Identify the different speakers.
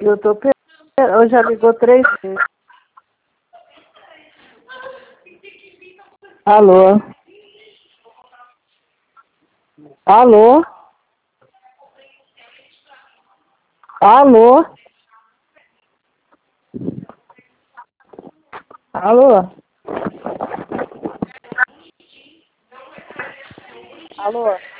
Speaker 1: Eu tô eu já ligou 3 vezes. Alô? Alô? Alô? Alô? Alô?